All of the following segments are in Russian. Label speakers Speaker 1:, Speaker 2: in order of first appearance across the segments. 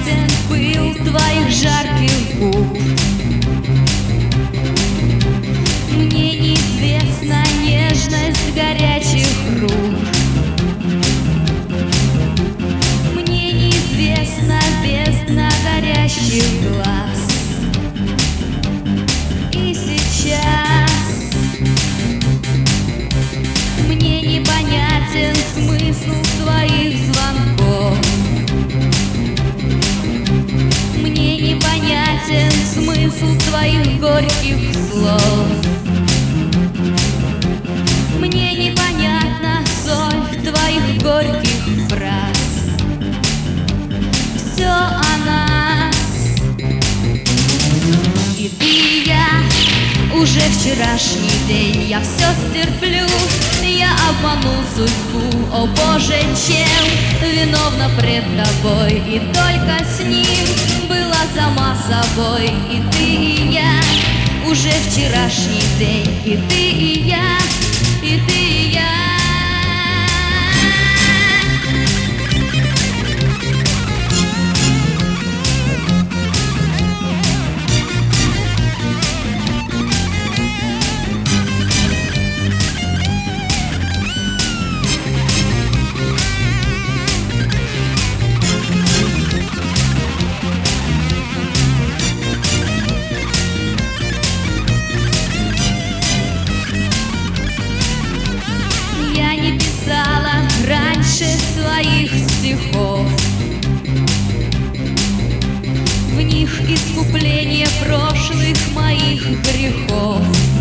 Speaker 1: непонятен пыл твоих жарких губ. Мне неизвестна нежность горячих рук. Мне неизвестна бездна горящих глаз. И сейчас мне непонятен смысл твоих звонков. Мне непонятен смысл твоих горьких слов. Мне непонятна соль твоих горьких фраз. Все о нас. И ты и я, уже вчерашний день. Я все стерплю, я обманул судьбу. О Боже, чем виновна пред тобой? И только с ним была сама собой. И ты и я, уже вчерашний день. И ты и я, и ты и я. Я не писала раньше своих стихов. В них искупление прошлых моих грехов.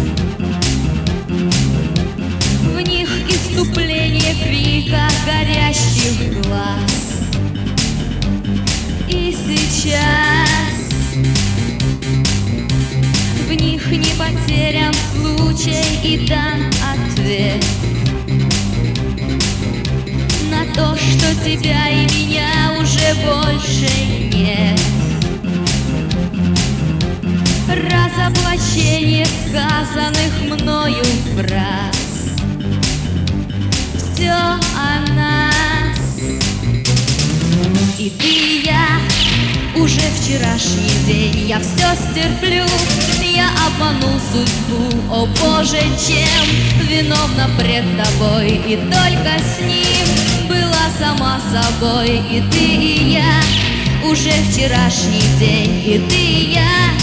Speaker 1: В них искупление крика горящих глаз. И сейчас в них не потерян случай и дан ответ на то, что тебя и меня уже больше нет. Разоблачение сказанных мною фраз. Все о нас. И ты и я, уже вчерашний день. Я все стерплю, я обманул судьбу. О Боже, чем виновна пред тобой? И только с ним была сама собой. И ты и я, уже вчерашний день. И ты и я,